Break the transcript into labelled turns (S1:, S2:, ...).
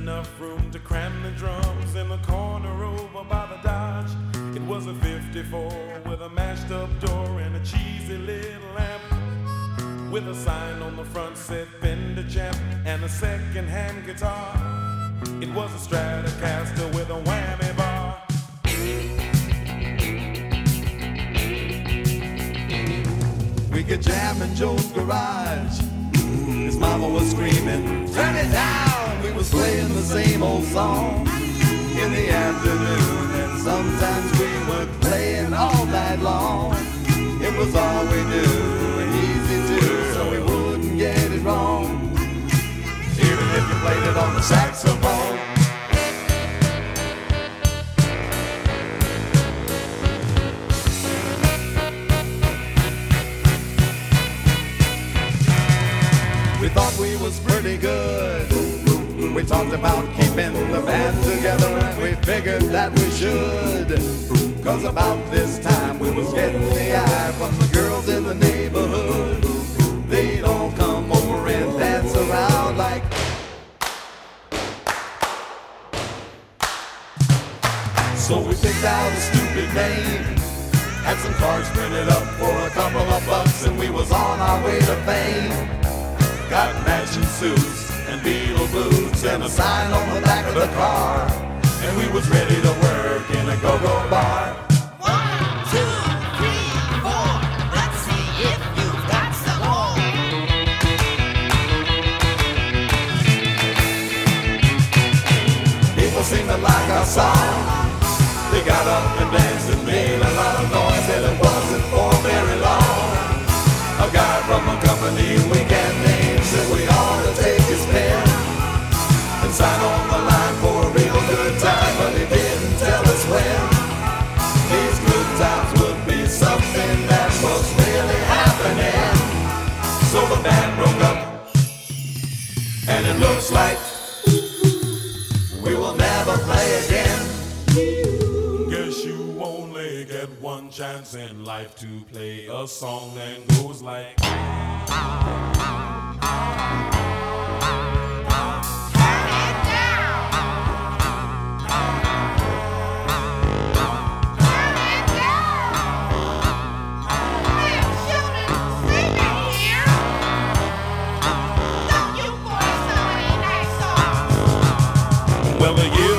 S1: enough room to cram the drums in the corner over by the Dodge. It was a 54 with a mashed up door and a cheesy little lamp, with a sign on the front said Fender Champ and a second-hand guitar. It was a Stratocaster with a whammy bar.
S2: We could jam in Joe's garage. His mama was screaming, "Turn it down!" We was playing the same old song in the afternoon, and sometimes we would play it all night long. It was all we knew, and easy too, so we wouldn't get it wrong, even if you played it on the saxophone. We thought we was pretty good. We talked about keeping the band together, and we figured that we should. Cause about this time we was getting the eye from the girls in the neighborhood. They'd all come over and dance around like. So we picked out a stupid name, had some cards printed up for a couple of bucks, and we was on our way to fame. Got matching suits and Beatle boots and a sign on the back of the car, and we was ready to work in a go-go bar.
S3: 1, 2, 3, 4. Let's see if you've got some more.
S2: People seemed to like our song. They got up and danced and made a lot of noise, and it wasn't for very long. A guy from a company we can't name said we ought to take his pen and sign on the line for a real good time, but he didn't tell us when. These good times would be something that was really happening. So the band broke up, and it looks like we will never play again.
S1: Guess you only get one chance in life to play a song that goes like. Well, the year